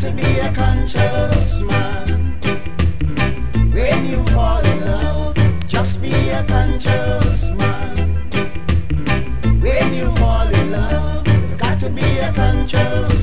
to be a conscious man. When you fall in love, just be a conscious man. When you fall in love, you've got to be a conscious